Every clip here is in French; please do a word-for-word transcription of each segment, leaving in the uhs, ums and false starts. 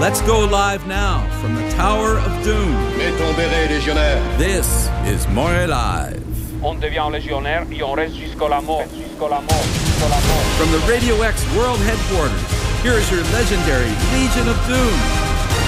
Let's go live now from the Tower of Doom. Mets ton béret, légionnaire. This is More Live. On devient légionnaire et on reste jusqu'à la mort. Jusqu'à la mort. Jusqu'à la mort. From the Radio X World Headquarters, here is your legendary Legion of Doom.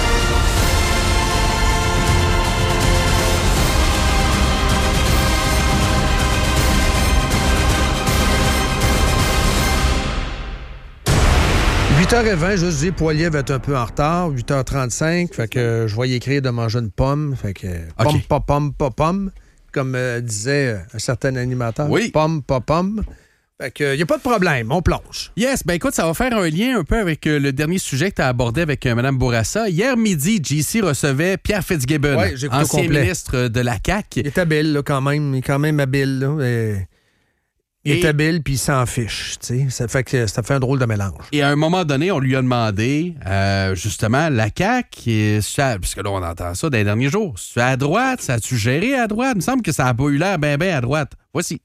huit heures vingt, juste dire, Poilier va être un peu en retard. huit heures trente-cinq, fait que euh, je vais y écrire de manger une pomme. Fait que pomme, Okay. pas pomme, pas pomme, comme euh, disait un certain animateur. Oui. Pomme, pas pomme. Fait que il n'y a pas de problème, on plonge. Yes, ben écoute, ça va faire un lien un peu avec euh, le dernier sujet que tu as abordé avec euh, Mme Bourassa. Hier midi, J C recevait Pierre Fitzgibbon, Ouais, j'ai écouté au ancien complet. ministre de la C A Q. Il est habile, là, quand même. Il est quand même habile, là. Et... Il Et- est habile, puis il s'en fiche, tu sais. Ça fait que ça fait un drôle de mélange. Et à un moment donné, on lui a demandé, euh, justement, la C A Q, parce que là, on entend ça dans les derniers jours, c'est à droite, ça a-tu géré à droite? Il me semble que ça n'a pas eu l'air bien, bien à droite. Voici.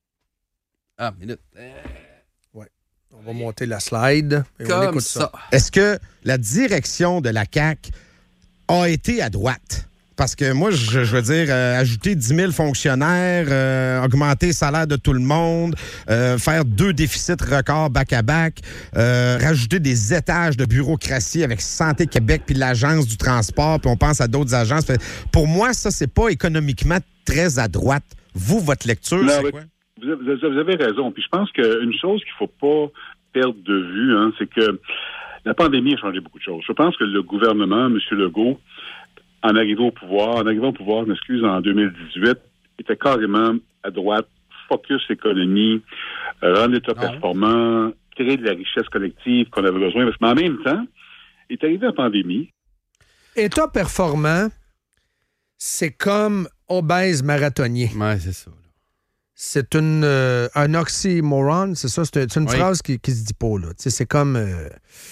Ah, minute. On va monter la slide et on Comme écoute ça. ça. Est-ce que la direction de la C A Q a été à droite? Parce que moi, je, je veux dire, euh, ajouter dix mille fonctionnaires, euh, augmenter le salaire de tout le monde, euh, faire deux déficits records back-à-back, euh, rajouter des étages de bureaucratie avec Santé Québec puis l'Agence du transport, puis on pense à d'autres agences. Fait, pour moi, ça, c'est pas économiquement très à droite. Vous, votre lecture, Non, c'est mais quoi? Vous avez, vous avez raison. Puis je pense qu'une chose qu'il faut pas perdre de vue, hein, c'est que la pandémie a changé beaucoup de choses. Je pense que le gouvernement, M. Legault, en arrivant au pouvoir, en arrivant au pouvoir, je m'excuse, en deux mille dix-huit, était carrément à droite, focus économie, euh, rendre l'État Ah ouais. performant, créer de la richesse collective qu'on avait besoin. Mais en même temps, est arrivé la pandémie. État performant, c'est comme obèse marathonien. Ouais, c'est ça. là. C'est une, euh, un oxymoron, c'est ça? C'est, c'est une Oui. phrase qui, qui se dit pas, là. Tu sais, c'est comme... euh,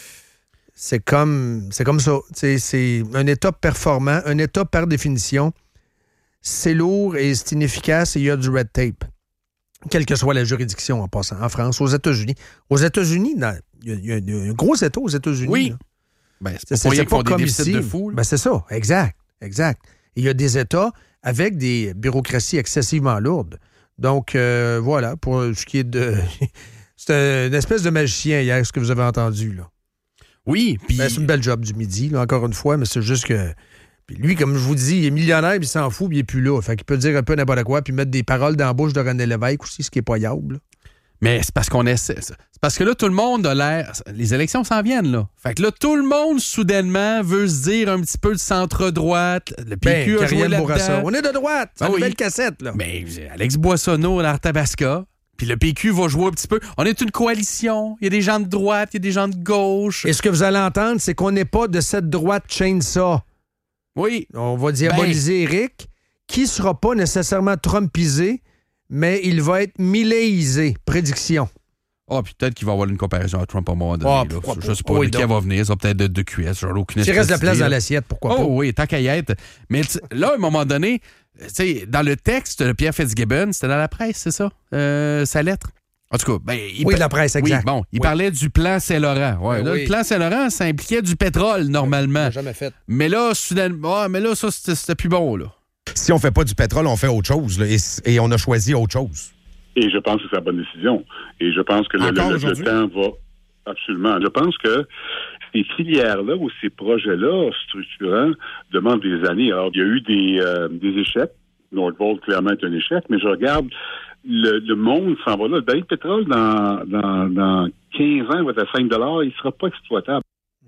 c'est comme... C'est comme ça. Tu sais, c'est un État performant. Un État, par définition, c'est lourd et c'est inefficace et il y a du red tape. Quelle que soit la juridiction, en passant. En France, aux États-Unis. Aux États-Unis, dans- il y, a- il y a- il y a un gros État aux États-Unis. Oui. là. Ben, c'est C'est, pas pour rien c'est qu'ils font pas des comme déficits ici. de fou. là. Ben, c'est ça, exact, exact. Il y a des États avec des bureaucraties excessivement lourdes. Donc, euh, voilà, pour ce qui est de... c'est une espèce de magicien hier, ce que vous avez entendu, là. Oui, puis... Ben, c'est une belle job du midi, là, encore une fois, mais c'est juste que... Puis lui, comme je vous dis, il est millionnaire, puis il s'en fout, puis il est plus là. Fait qu'il peut dire un peu n'importe quoi, puis mettre des paroles dans la bouche de René Lévesque aussi, ce qui est payable. Mais c'est parce qu'on essaie. C'est parce que là, tout le monde a l'air. Les élections s'en viennent, là. Fait que là, tout le monde, soudainement, veut se dire un petit peu de centre-droite. Le P Q Ben, a joué Kariel là-dedans. Bourassa. On est de droite, c'est Ah une oui. nouvelle cassette, là. Mais Alex Boissonneau, l'Arthabasca. Puis le P Q va jouer un petit peu. On est une coalition. Il y a des gens de droite, il y a des gens de gauche. Et ce que vous allez entendre, c'est qu'on n'est pas de cette droite chainsaw. Oui. On va diaboliser Éric, qui ne sera pas nécessairement trumpisé, mais il va être milléisé. Prédiction. Ah, puis peut-être qu'il va y avoir une comparaison à Trump à un moment donné. Ah, là. pourquoi Je pas? sais pas Oui, de qui donc. va venir. Ça va peut-être de, de Q S. J'aurais aucune S'il reste de la espèce place d'idée, dans là. l'assiette, pourquoi Oh pas? oui, tant qu'à y être. Mais tu- là, à un moment donné, tu sais, dans le texte de Pierre Fitzgibbon, c'était dans la presse, c'est ça? Euh, sa lettre? En tout cas, ben, il Oui, par- de la presse, exact. Oui, bon, il Oui. parlait du plan Saint-Laurent. Ouais, Ben là, oui. Le plan Saint-Laurent, ça impliquait du pétrole, normalement. Jamais fait. Mais là, soudainement, ah, mais là, ça, c'était c'était plus bon, là. Si on fait pas du pétrole, on fait autre chose. Là, et, et on a choisi autre chose. Et je pense que c'est la bonne décision. Et je pense que le, Encore le- le aujourd'hui? temps va... Absolument. Je pense que ces filières-là ou ces projets-là structurants demandent des années. Alors, il y a eu des, euh, des échecs. Nordvolt, clairement, est un échec. Mais je regarde, le, le monde s'en va là. Le baril de pétrole, dans, dans, dans quinze ans, va être à cinq dollars. Il ne sera pas exploitable.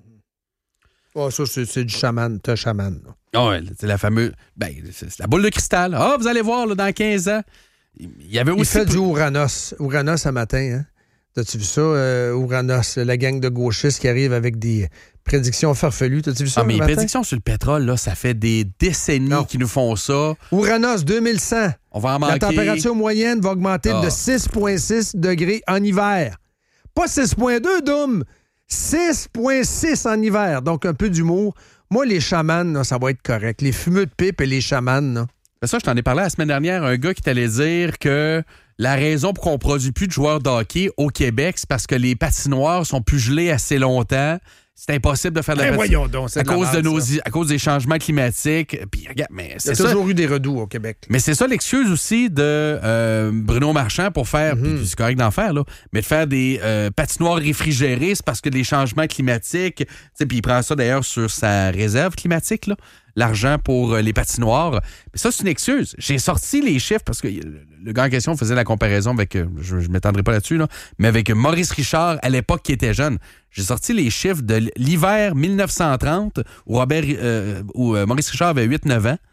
Oh, ça, c'est, c'est du chaman. T'es un chaman. là. Ah ouais, c'est la fameuse. Ben, c'est c'est la boule de cristal. Ah, vous allez voir, là, dans quinze ans. Il y avait Il aussi. fait du Ouranos. Ouranos ce matin, hein? T'as-tu vu ça, euh, Ouranos, la gang de gauchistes qui arrive avec des prédictions farfelues. T'as-tu vu ça Ah, mais le les matin? prédictions sur le pétrole, là, ça fait des décennies Non. qu'ils nous font ça. Ouranos deux mille cent. On va en manquer. La température moyenne va augmenter Ah. de six virgule six degrés en hiver. Pas six virgule deux, Doom. six virgule six en hiver. Donc, un peu d'humour. Moi, les chamans, là, ça va être correct. Les fumeux de pipe et les chamans, là. C'est ça, je t'en ai parlé la semaine dernière. Un gars qui t'allait dire que la raison pour qu'on produit plus de joueurs de hockey au Québec, c'est parce que les patinoires sont plus gelées assez longtemps. c'est impossible de faire de la Ben patinoire voyons donc, c'est à de la cause de merde, nos, ça. à cause des changements climatiques. Puis regarde, mais Il y a c'est ça. toujours eu des redoux au Québec. Mais c'est ça l'excuse aussi de euh, Bruno Marchand pour faire, Mm-hmm. puis c'est correct d'en faire, là, mais de faire des euh, patinoires réfrigérées, c'est parce que les changements climatiques, tu sais, puis il prend ça d'ailleurs sur sa réserve climatique, là, l'argent pour euh, les patinoires. Mais ça, c'est une excuse. J'ai sorti les chiffres parce que le, le gars en question faisait la comparaison avec, euh, je ne m'étendrai pas là-dessus, là, mais avec Maurice Richard à l'époque qui était jeune. J'ai sorti les chiffres de l'hiver mille neuf cent trente où, Robert, euh, où euh, Maurice Richard avait huit neuf ans.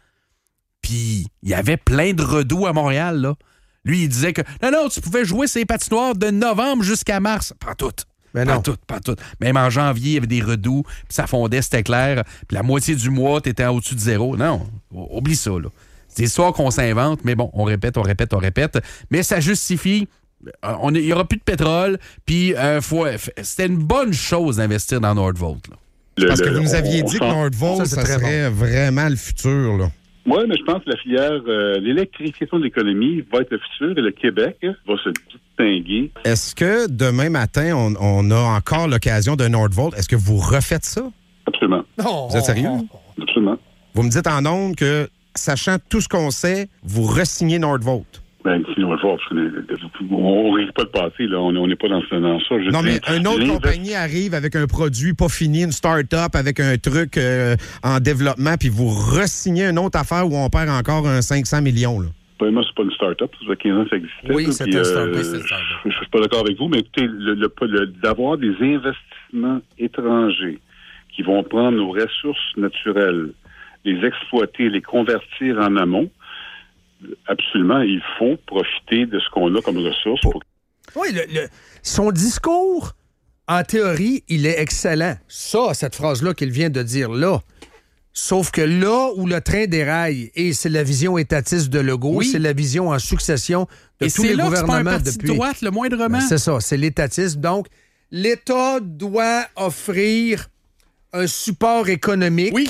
Puis il y avait plein de redoux à Montréal, là. Lui, il disait que non, non, tu pouvais jouer ces patinoires de novembre jusqu'à mars. Pas toutes. Ben pas non. toutes, pas toutes. Même en janvier, il y avait des redoux, puis ça fondait, c'était clair. Puis la moitié du mois, tu étais au-dessus de zéro. Non, oublie ça, là. C'est des histoires qu'on s'invente, mais bon, on répète, on répète, on répète. Mais ça justifie. Il n'y aura plus de pétrole, puis euh, faut, c'était une bonne chose d'investir dans Nordvolt, là. Le- Parce que le- vous nous on- aviez on dit que sent- Nordvolt, Ça, c'est ça, très serait vraiment le futur, là. Oui, mais je pense que la filière, euh, l'électrification de l'économie va être le futur et le Québec va se distinguer. Est-ce que demain matin, on, on a encore l'occasion de Nordvolt? Est-ce que vous refaites ça? Absolument. Non. Vous êtes sérieux? Absolument. Vous me dites en ondes que, sachant tout ce qu'on sait, vous re-signez Nordvolt. Ben, sinon, on va voir, parce que, on ne risque pas de passer, là. On n'est pas dans, ce- dans ça. Je Non, dis, mais une autre l'invest- compagnie arrive avec un produit pas fini, une start-up avec un truc euh, en développement, puis vous re-signez une autre affaire où on perd encore un cinq cents millions, là. Premièrement, c'est pas une start-up. Ça fait quinze ans que ça existait. Oui, là, c'est puis, un euh, start-up. Oui, c'est un start-up. Je suis pas d'accord avec vous, mais écoutez, le, le, le- d'avoir des investissements étrangers qui vont prendre nos ressources naturelles, les exploiter, les convertir en amont, absolument, il faut profiter de ce qu'on a comme ressources. Pour... Oui, le- le- son discours, en théorie, il est excellent. Ça, cette phrase-là qu'il vient de dire là. Sauf que là où le train déraille, et c'est la vision étatiste de Legault, Oui. c'est la vision en succession de Et tous c'est les là que c'est pas un gouvernements parti depuis. de droite, le moindrement. Ben, c'est ça, c'est l'étatisme. Donc, l'État doit offrir un support économique. Oui.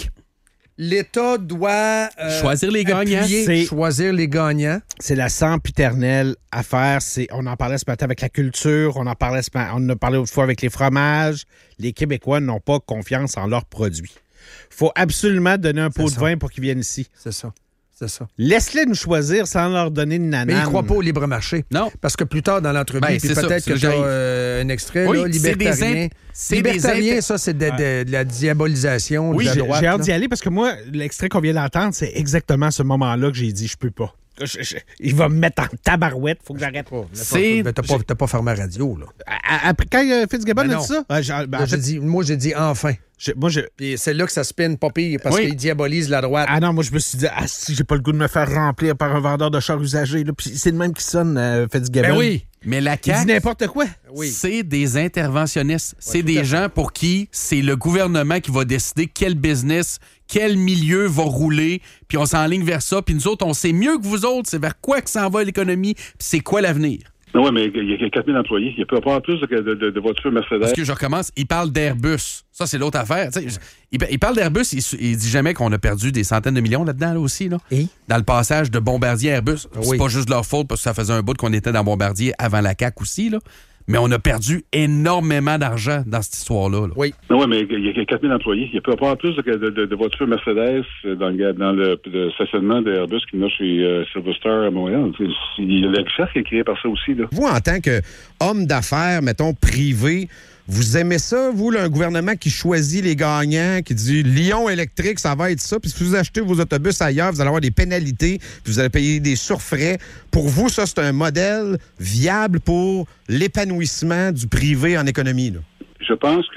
L'État doit euh, Choisir les gagnants. appuyer, C'est- choisir les gagnants. C'est la sempiternelle affaire. C'est, on en parlait ce matin avec la culture, on en parlait ce ma- on en a parlé autrefois avec les fromages. Les Québécois n'ont pas confiance en leurs produits. Faut absolument donner un pot C'est de ça. vin pour qu'ils viennent ici. C'est ça. C'est ça. Laisse-les nous choisir sans leur donner une nanane. Mais ils ne croient pas au libre marché. Non. Parce que plus tard dans l'entrevue, Ben, puis c'est ça, peut-être c'est que le tu as j'arrive. un extrait, Oui, là, c'est des libertarien. int- c'est des Libertarien, int- ça, c'est de, de- de la diabolisation Oui, de la j'ai, droite. j'ai hâte là. d'y aller parce que moi, l'extrait qu'on vient d'entendre, c'est exactement à ce moment-là que j'ai dit je peux pas. Je- je- il va me mettre en tabarouette, faut que j'arrête. C'est- Ben, t'as pas, t'as pas fermé la radio, là. À- à- Après, quand euh, Fitzgibbon Ben a non. dit ça, euh, j'ai- ben, en Là, j'ai fait, dit, moi, j'ai dit enfin. j'ai- moi, je, Puis c'est là que ça spinne pas pire, parce Oui. qu'il diabolise la droite. Ah non, moi je me suis dit, ah si j'ai pas le goût de me faire remplir par un vendeur de chars usagés, là, puis c'est le même qui sonne, euh, Fitzgibbon. Ben oui. Mais la Il dit C A Q, n'importe quoi. Oui. c'est des interventionnistes. c'est tout à des fait. gens pour qui c'est le gouvernement qui va décider quel business, quel milieu va rouler, puis on s'enligne vers ça. Puis nous autres, on sait mieux que vous autres, c'est vers quoi que s'en va l'économie, puis c'est quoi l'avenir. Oui, mais il y a quatre mille employés. Il peut y avoir plus de, de, de, de voitures Mercedes. Parce que je recommence, il parle d'Airbus. Ça, c'est l'autre affaire. Tu sais, il, il parle d'Airbus, il, il dit jamais qu'on a perdu des centaines de millions là-dedans là aussi. Là. Et? Dans le passage de Bombardier à Airbus. C'est Oui. pas juste leur faute parce que ça faisait un bout qu'on était dans Bombardier avant la C A Q aussi. Là. Mais on a perdu énormément d'argent dans cette histoire-là. là. Oui. Oui, mais il y a quatre mille employés. Il peut y avoir plus de, de, de, de voitures Mercedes dans le, dans le, le stationnement d'Airbus qu'il y en a chez euh, Silverstar à Montréal. C'est- c'est- Il y a la richesse qui est créée par ça aussi. Là. Vous, en tant qu'homme d'affaires, mettons, privé, vous aimez ça, vous, là, un gouvernement qui choisit les gagnants, qui dit Lyon électrique, ça va être ça, puis si vous achetez vos autobus ailleurs, vous allez avoir des pénalités, puis vous allez payer des surfrais. Pour vous, ça, c'est un modèle viable pour l'épanouissement du privé en économie, là? Je pense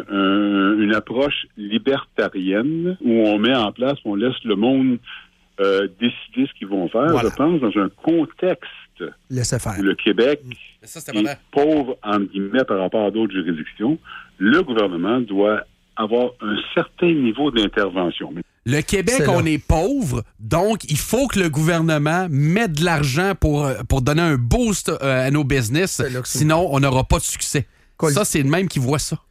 qu'une approche libertarienne où on met en place, on laisse le monde euh, décider ce qu'ils vont faire, Voilà. je pense, dans un contexte Laissez faire. où le Québec Mais ça, est pauvre, entre guillemets, par rapport à d'autres juridictions, le gouvernement doit avoir un certain niveau d'intervention. Le Québec, C'est là. on est pauvre, donc il faut que le gouvernement mette de l'argent pour, euh, pour donner un boost euh, à nos business. C'est là que c'est- Sinon, on n'aura pas de succès. Col- Ça, c'est le même qui voit ça.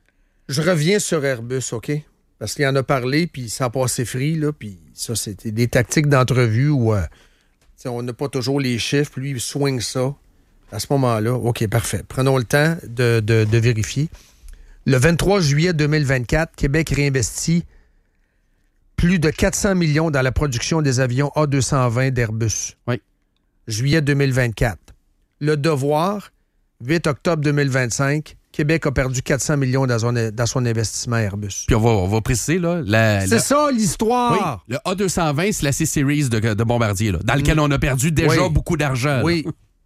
Je reviens sur Airbus, OK? Parce qu'il en a parlé, puis ça a passé free, là, puis ça, c'était des tactiques d'entrevue où euh, tu sais, on n'a pas toujours les chiffres, lui, il swing ça. À ce moment-là, OK, parfait. Prenons le temps de, de- de vérifier. Le vingt-trois juillet deux mille vingt-quatre, Québec réinvestit plus de quatre cents millions dans la production des avions A deux cent vingt d'Airbus. Oui. Juillet deux mille vingt-quatre. Le Devoir, huit octobre deux mille vingt-cinq, Québec a perdu quatre cents millions dans son, dans son investissement Airbus. Puis on va, on va préciser, là. La, C'est la... ça, l'histoire! Oui, le A deux cent vingt, c'est la C-Series de, de Bombardier, là, dans lequel on a perdu déjà Oui. beaucoup d'argent. Oui.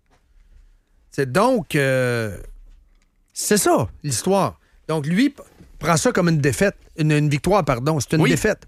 C'est donc... euh, c'est ça, l'histoire. Donc, lui, p- prend ça comme une défaite. Une, une victoire, pardon. C'est une Oui. défaite.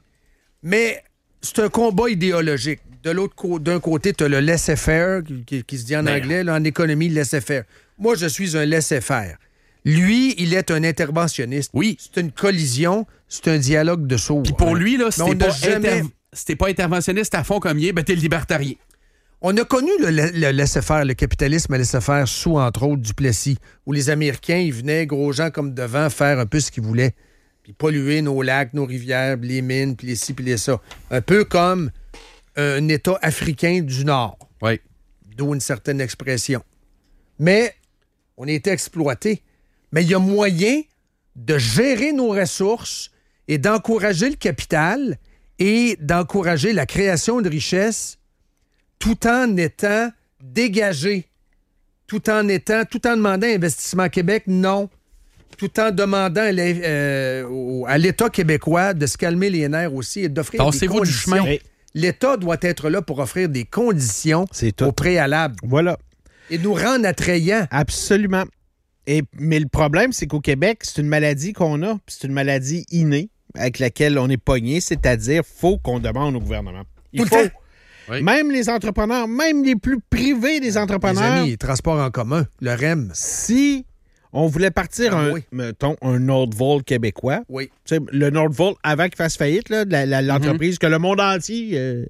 Mais c'est un combat idéologique. De l'autre côté, d'un côté, tu as le laissez-faire, qui, qui- qui se dit en Mais- anglais, là, en économie, laissez-faire. Moi, je suis un laissez-faire. Lui, il est un interventionniste. Oui. C'est une collision, c'est un dialogue de sourds. Puis pour lui, là, Mais si on t'es n'a pas, jamais- inter- si t'es pas interventionniste à fond comme il est, ben t'es libertarien. On a connu le, le- le laisser-faire, le capitalisme à laisser-faire sous, entre autres, Duplessis, où les Américains, ils venaient, gros gens comme devant, faire un peu ce qu'ils voulaient, puis polluer nos lacs, nos rivières, puis les mines, puis les ci, puis les ça. Un peu comme un État africain du Nord, Oui. d'où une certaine expression. Mais on a été exploités. Mais il y a moyen de gérer nos ressources et d'encourager le capital et d'encourager la création de richesses tout en étant dégagé, tout en étant, tout en demandant Investissement Québec, non. Tout en demandant à l'É- euh, au- à l'État québécois de se calmer les nerfs aussi et d'offrir des Tassez-vous du conditions. chemin. Hey, L'État doit être là pour offrir des conditions C'est tout. au préalable Voilà. et nous rendre attrayants. Absolument. Et, mais le problème, c'est qu'au Québec, c'est une maladie qu'on a, puis c'est une maladie innée avec laquelle on est pogné, c'est-à-dire faut qu'on demande au gouvernement. Il Tout le faut. temps. Oui. Même les entrepreneurs, même les plus privés des Les entrepreneurs, amis, transport en commun, le R E M. si on voulait partir Ah un, oui. mettons, un Nordvolt québécois, Oui. tu sais, le Nordvolt avant qu'il fasse faillite, là, de la- la- l'entreprise que le monde entier... euh,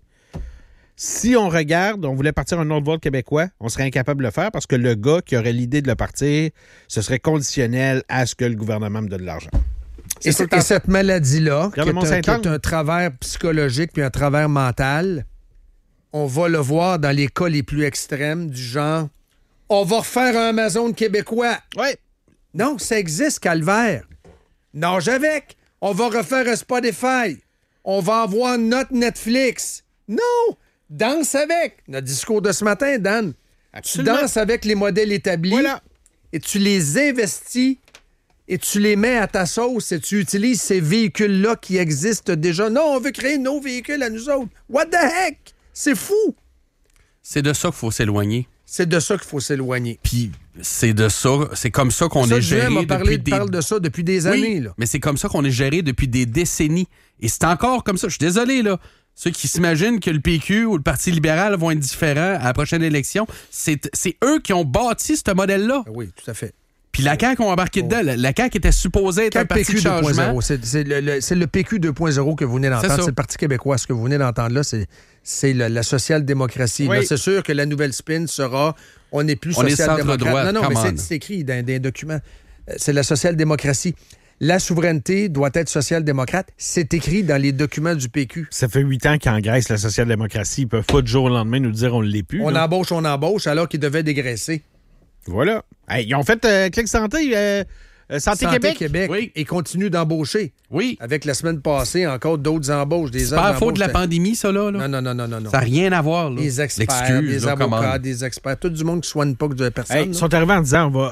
si on regarde, on voulait partir un Nordvolt québécois, on serait incapable de le faire parce que le gars qui aurait l'idée de le partir, ce serait conditionnel à ce que le gouvernement me donne de l'argent. Et, tout le c'est- et temps. cette maladie-là, qui Regarde est, le un, qui Mont-Saint-Anne. est un travers psychologique puis un travers mental, on va le voir dans les cas les plus extrêmes du genre « On va refaire un Amazon québécois. Oui. » Non, ça existe, calvaire. Nage avec. On va refaire un Spotify. On va avoir notre Netflix. Non! Danse avec. Notre discours de ce matin, Dan. Absolument. Tu danses avec les modèles établis Voilà. et tu les investis et tu les mets à ta sauce et tu utilises ces véhicules-là qui existent déjà. Non, on veut créer nos véhicules à nous autres. What the heck? C'est fou. C'est de ça qu'il faut s'éloigner. C'est de ça qu'il faut s'éloigner. Puis c'est de ça, c'est comme ça qu'on Ça, est Julien géré m'a depuis parlé, des... parle de ça depuis des Oui, années. Là. mais c'est comme ça qu'on est géré depuis des décennies. Et c'est encore comme ça. Je suis désolé, là. Ceux qui s'imaginent que le P Q ou le Parti libéral vont être différents à la prochaine élection, c'est, c'est eux qui ont bâti ce modèle-là. Ah oui, tout à fait. Puis la C A Q ont embarqué dedans. La, la C A Q était supposée être un P parti Q de deux point changement. zéro. C'est, c'est le, le- c'est le P Q deux point zéro que vous venez C'est d'entendre. ça. C'est le Parti québécois. Ce que vous venez d'entendre là, c'est, c'est le- la social-démocratie. Oui. Là, c'est sûr que la nouvelle spin sera on n'est plus On est social-démocrate. centre-droit, Non, non, mais come c'est, on. c'est écrit dans des documents. Euh, C'est la social-démocratie. La souveraineté doit être social-démocrate. C'est écrit dans les documents du P Q. Ça fait huit ans qu'engraissent la social-démocratie. Ils peuvent pas du jour au lendemain nous dire on ne l'est plus. On là. embauche, on embauche, alors qu'ils devaient dégraisser. Voilà. Hey, ils ont fait euh, Clic Santé, euh, euh, Santé, Santé Québec. Oui. et continue d'embaucher. Oui. Avec la semaine passée, encore d'autres embauches. Des C'est heures pas à faute de la d'embauche. pandémie, ça, là. là. Non, non, non, non, non. non. Ça n'a rien à voir, là. Des experts, L'excuse, des là, come avocats, on. des experts, tout du monde qui ne soigne pas que de personne. Hey, ils sont arrivés en disant on va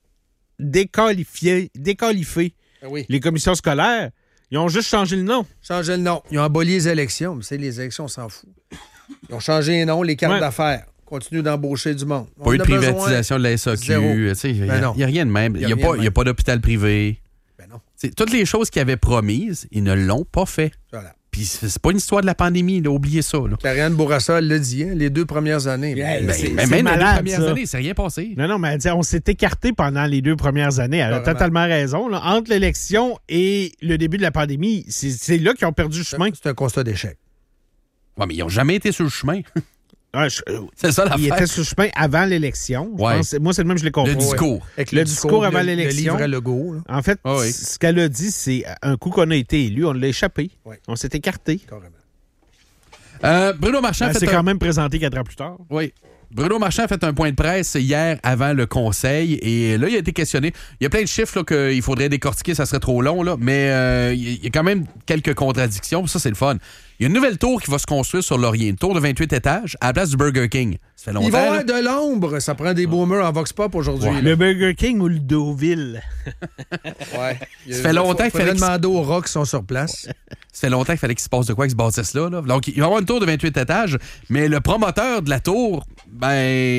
déqualifier, déqualifier Ah oui. les commissions scolaires. Ils ont juste changé le nom. Changer le nom. Ils ont aboli les élections. Mais c'est les élections, on s'en fout. Ils ont changé les noms, les cartes Ouais. d'affaires. Continuent d'embaucher du monde. Pas eu de privatisation de la S A Q. Zéro. Il n'y Ben non. a, rien de même. Y Il a n'y a, rien pas- de y a même. pas d'hôpital privé. Ben non. C'est, toutes les choses qu'ils avaient promises, ils ne l'ont pas fait. Voilà. Puis c'est, c'est pas une histoire de la pandémie, là, oubliez ça. Là. Clariane Bourassa l'a dit, hein, les deux premières années. Hey, Ben, c'est- Mais même malade, les deux premières ça. années, c'est rien passé. Non, non, mais elle dit, on s'est écarté pendant les deux premières années. Elle a Carrément. totalement raison. là. Entre l'élection et le début de la pandémie, c'est, c'est là qu'ils ont perdu le chemin. c'est un constat d'échec. Ouais, mais ils n'ont jamais été sur le chemin. Ah, je- euh, C'est ça il l'affaire. était sur le chemin avant l'élection. Je Ouais. pense. Moi, c'est le même, je l'ai compris. Le discours. Avec Le discours avant le- l'élection. Le livre à Legault. là. En fait, Ah oui. c- ce qu'elle a dit, c'est un coup qu'on a été élu, on l'a échappé. Ouais. On s'est écarté. Carrément. Euh, Bruno Marchand Elle fait s'est un- quand même présenté quatre ans plus tard. Oui. Bruno Marchand a fait un point de presse hier avant le conseil et là, il a été questionné. Il y a plein de chiffres là, qu'il faudrait décortiquer, ça serait trop long, là, mais euh, il y a quand même quelques contradictions. Ça, c'est le fun. Il y a une nouvelle tour qui va se construire sur Laurier, une tour de vingt-huit étages à la place du Burger King. Ça fait longtemps. Il va y avoir là. de l'ombre. Ça prend des boomers en Vox Pop aujourd'hui. Ouais. Le Burger King ou le Deauville? Ouais. Ça fait longtemps qu'il fallait demander aux rats qui sont sur place. Ça fait longtemps qu'il fallait qu'il se passe de quoi avec ce bâtisse-là. Là. Donc, il va y avoir une tour de vingt-huit étages, mais le promoteur de la tour, ben,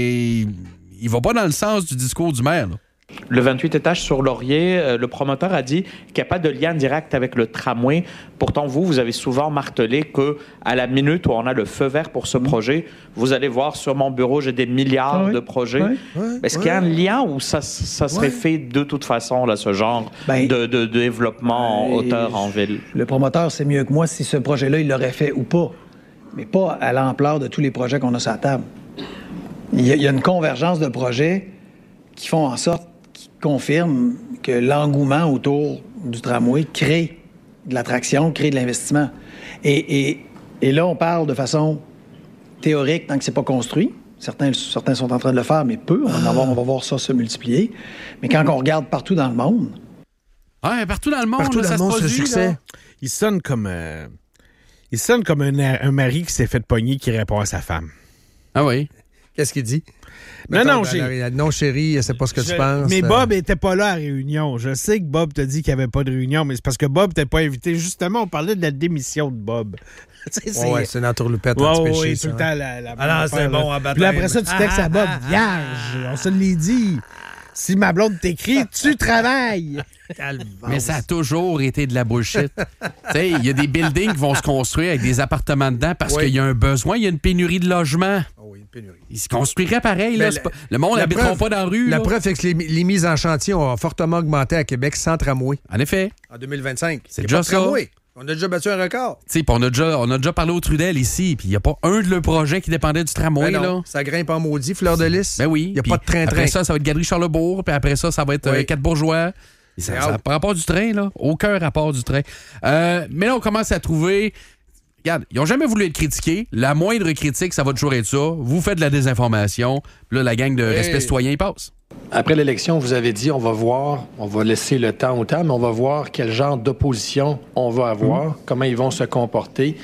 il va pas dans le sens du discours du maire. Là. Le vingt-huit étages sur Laurier, euh, le promoteur a dit qu'il n'y a pas de lien direct avec le tramway. Pourtant, vous, vous avez souvent martelé qu'à la minute où on a le feu vert pour ce mmh. projet, vous allez voir sur mon bureau, j'ai des milliards ah oui. de projets. Oui. Oui. Est-ce oui. qu'il y a un lien ou ça, ça serait oui. fait de toute façon, là, ce genre ben, de, de, de développement en hauteur en ville? Le promoteur sait mieux que moi si ce projet-là, il l'aurait fait ou pas. Mais pas à l'ampleur de tous les projets qu'on a sur la table. Il y a, il y a une convergence de projets qui font en sorte confirme que l'engouement autour du tramway crée de l'attraction, crée de l'investissement. Et, et, et là, on parle de façon théorique tant que c'est pas construit. Certains, certains sont en train de le faire, mais peu. On, va voir, on va voir ça se multiplier. Mais quand on regarde partout dans le monde... Ouais, partout dans le monde, partout là, dans ça le monde, se c'est le produit, succès. Là. Il sonne comme... Euh, il sonne comme un, un mari qui s'est fait pogner qui répond à sa femme. Ah oui? Qu'est-ce qu'il dit? Non, Mettons, non, j'ai... non, chérie, c'est pas ce que je... tu penses. Mais Bob était pas là à la réunion. Je sais que Bob t'a dit qu'il n'y avait pas de réunion, mais c'est parce que Bob t'était pas invité. Justement, on parlait de la démission de Bob. c'est... Ouais, c'est une entourloupette ouais, anti-péché, ouais, ça. tout le temps, la, la ah non, c'est bon à baptême. Puis après ça, tu textes à Bob, vierge, on se l'est dit. Si ma blonde t'écrit, tu travailles. Mais ça a toujours été de la bullshit. Tu sais, il y a des buildings qui vont se construire avec des appartements dedans parce oui. qu'il y a un besoin, il y a une pénurie de logements. Oh oui, une pénurie. Ils se construiraient pareil. Là, la, pas... Le monde n'habitera pas dans la rue. La là. preuve, c'est que les, les mises en chantier ont fortement augmenté à Québec sans tramway. En effet. En deux mille vingt-cinq. C'est déjà ça. Tramway. On a déjà battu un record. Tu sais, on a déjà, on a déjà parlé au Trudel ici, puis il n'y a pas un de leurs projets qui dépendait du tramway. Ben non, là. Ça grimpe en maudit, Fleur de Lys. Ben oui. Il n'y a pas de train-train. Après ça, ça va être Galerie Charlebourg, puis après ça, ça va être oui. euh, Quatre-Bourgeois. Ça n'a pas rapport du train, là. Aucun rapport du train. Euh, mais là, on commence à trouver... Regarde, ils n'ont jamais voulu être critiqués. La moindre critique, ça va toujours être ça. Vous faites de la désinformation. Puis là, la gang de hey. respect citoyen, ils passent. Après l'élection, vous avez dit, on va voir, on va laisser le temps au temps, mais on va voir quel genre d'opposition on va avoir, mmh. comment ils vont se comporter.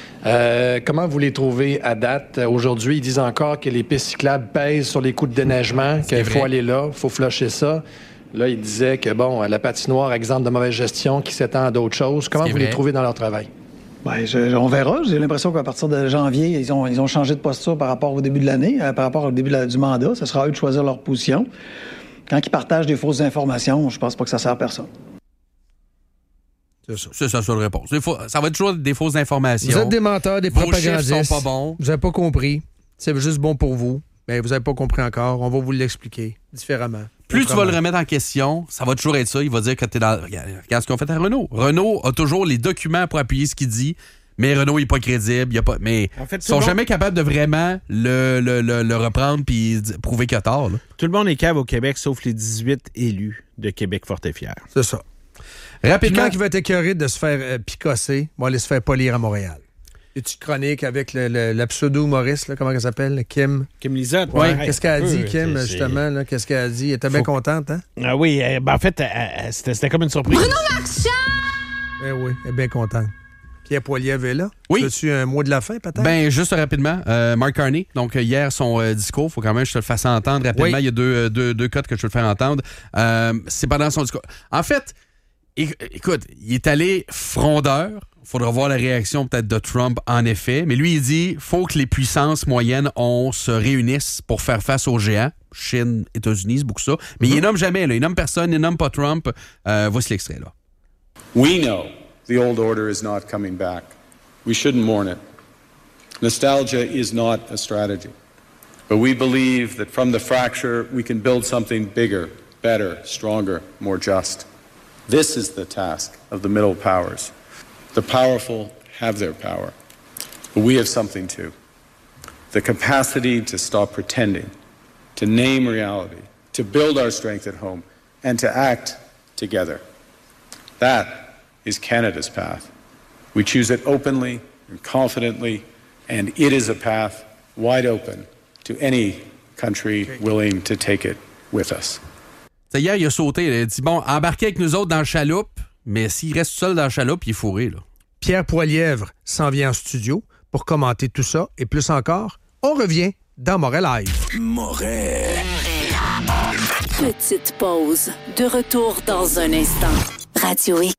Euh, comment vous les trouvez à date? Aujourd'hui, ils disent encore que les pistes cyclables pèsent sur les coûts de déneigement, qu'il faut aller là, il faut flusher ça. Là, ils disaient que, bon, la patinoire, exemple de mauvaise gestion qui s'étend à d'autres choses. Comment vous vrai. les trouvez dans leur travail? Bien, je, on verra. J'ai l'impression qu'à partir de janvier, ils ont, ils ont changé de posture par rapport au début de l'année, euh, par rapport au début de la, du mandat. Ce sera à eux de choisir leur position. Quand ils partagent des fausses informations, je pense pas que ça sert à personne. C'est ça. C'est ça, c'est la réponse. Faux, ça va être toujours des fausses informations. Vous êtes des menteurs, des propagandistes. Vos chiffres sont pas bons. Vous n'avez pas compris. C'est juste bon pour vous. Mais vous n'avez pas compris encore. On va vous l'expliquer différemment. Plus tu vas le remettre en question, ça va toujours être ça. Il va dire que tu es dans... Regarde, regarde ce qu'on fait à Renault. Renault a toujours les documents pour appuyer ce qu'il dit, mais Renault n'est pas crédible. Il a pas... Mais en fait, ils sont monde... jamais capables de vraiment le, le, le, le reprendre puis prouver qu'il a tort. Là. Tout le monde est cave au Québec, sauf les dix-huit élus de Québec fort et fier. C'est ça. Rapidement, quand il va être écœuré de se faire euh, picosser, il va aller se faire polir à Montréal. Une petite chronique avec le, le, la pseudo-humoriste, là, comment elle s'appelle? Kim. Kim Lizotte. Ouais. ouais. Qu'est-ce qu'elle a dit, oui, Kim, c'est, justement? Là, qu'est-ce qu'elle a dit? Elle était bien Faut... contente, hein? Ah oui, euh, ben en fait, euh, c'était, c'était comme une surprise. Bruno Marchand! Eh oui, elle est bien contente. Pierre Poilievre est là. Oui. As-tu un mot de la fin, peut-être? Ben juste rapidement, euh, Mark Carney. Donc, hier, son euh, discours, il faut quand même que je te le fasse entendre rapidement. Oui. Il y a deux, euh, deux, deux codes que je veux le faire entendre. Euh, c'est pendant son discours. En fait, écoute, il est allé frondeur. Il faudra voir la réaction peut-être de Trump, en effet. Mais lui, il dit faut que les puissances moyennes on se réunissent pour faire face aux géants. Chine, États-Unis, c'est beaucoup ça. Mais mm-hmm. il nomme jamais. Là. Il nomme personne, il nomme pas Trump. Euh, voici l'extrait, là. We know the old order is not coming back. We shouldn't mourn it. Nostalgia is not a strategy. But we believe that from the fracture, we can build something bigger, better, stronger, more just. This is the task of the middle powers. The powerful have their power, but we have something too. The capacity to stop pretending, to name reality, to build our strength at home, and to act together. That is Canada's path. We choose it openly and confidently, and it is a path wide open to any country willing to take it with us. T'sais, hier, il a sauté. Il a dit, bon, embarquez avec nous autres dans le chaloupe, mais s'il reste seul dans le chaloupe, il est fourré, là. Pierre Poilièvre s'en vient en studio pour commenter tout ça et plus encore. On revient dans Moret Live. Moret. Petite pause. De retour dans un instant. Radio X.